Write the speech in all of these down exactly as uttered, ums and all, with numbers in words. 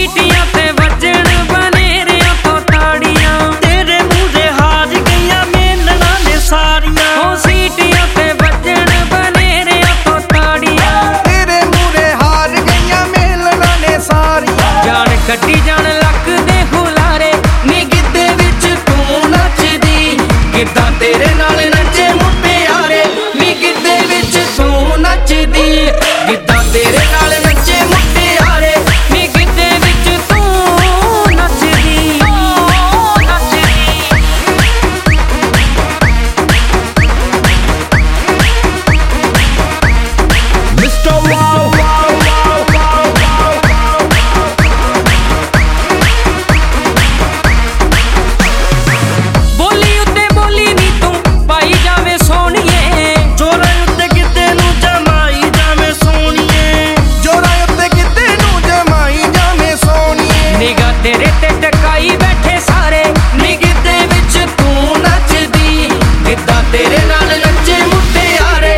सीटियां ते वजन बनेरियां तो ताड़ियां तेरे मूरे हार गईयां मेलना ने सारियां ओ सीटियां ते वजन बनेरियां तो ताड़ियां तेरे मूरे हार गईयां मेलना ने सारियां जान कट्टी जान लक दे हुलारे नी गिद्दे विच तू नचदी गिद्दा तेरे नाल नचे मुटियारे नी गिद्दे विच तू नचदी गिद्दा तेरे नाल नचे मुटियारे नी गिद्दे विच तू नचदी नचदी mister wow wow wow wow wow बोली उत्ते बोली नी तू पाई जावे सोहणीए जोरा उत्ते गिद्दे नूं जमाई जावे सोहणीए जोरा उत्ते गिद्दे नूं जमाई जावे सोहणीए निगाह तेरे ते टकाई बैठे सारे नी गिद्दे विच तू नचदी गिद्दा तेरे नाल नचे मुटियारे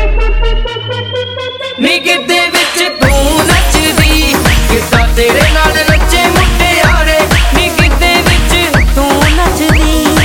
नी गिद्दे विच तू नचदी गिद्दा तेरे नाल नचे मुटियारे नी गिद्दे विच तू नचदी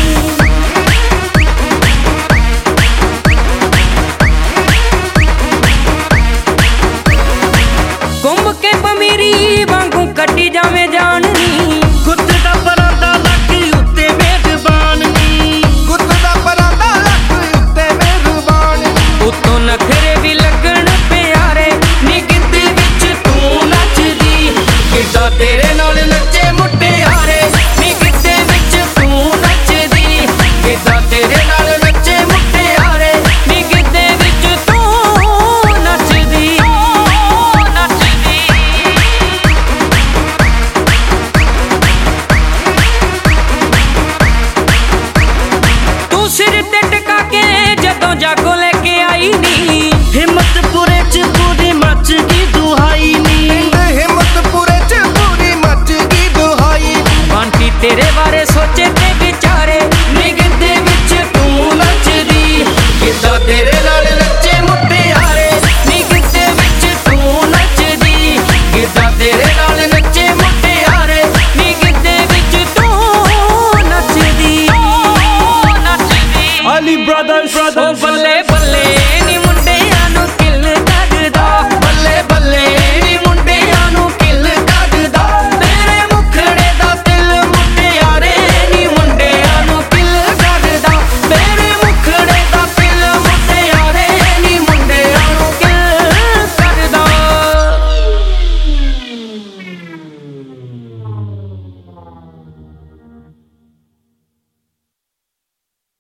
कुंभ के पमीरी वांगू कट्टी जावे जान नी गुੱਤ ਦਾ ਪਰਾਂਦਾ ਲੱਕ ਉੱਤੇ ਮਿਹਰਬਾਨ ਨੀ ਗੁੱਤ ਦਾ ਪਰਾਂਦਾ ਲੱਕ ਉੱਤੇ ਮਿਹਰਬਾਨ ਨੀ ਉਤੋਂ ਨਖਰੇ ਵੀ ਲੱਗਣ ਪਿਆਰੇ ਨੀ ਗਿੱਧੇ ਵਿੱਚ ਤੂੰ ਨੱਚਦੀ ਗਿੱਧਾ ਤੇਰੇ ਨਾਲ ਨੱਚੇ ਮੁਟਿਆਰੇ ਨੀ ਗਿੱਧੇ ਵਿੱਚ ਤੂੰ ਨੱਚਦੀ ਗਿੱਧਾ ਤੇਰੇ ਨਾਲ ਨੱਚੇ ਮੁਟਿਆਰੇ ਨੀ ਗਿੱਧੇ ਵਿੱਚ ਤੂੰ ਨੱਚਦੀ ਨੱਚਦੀ ਤੂੰ ਸਿਰ ਤੇ ਟਿਕਾ ਕੇ ਜਦੋਂ ਜਾਗੋ ਲੈ ਕੇ ਆਈ ਨੀ ਹਿੰਮਤਪੁਰੇ ਚ ਪੂਰੀ ਮੱਚ ਗਈ ਦੁਹਾਈ ਨੀ ਹਿੰਮਤਪੁਰੇ ਚ ਪੂਰੀ ਮੱਚ ਗਈ ਦੁਹਾਈ ਨੀ ਆਂਟੀ ਤੇਰੇ ਬਾਰੇ ਸੋਚੇ ਤੇ ਵਿਚਾਰੇ ਨੀ ਗਿੱਧੇ ਵਿੱਚ ਤੂੰ ਨੱਚਦੀ ਗਿੱਧਾ ਤੇਰੇ ਨਾਲ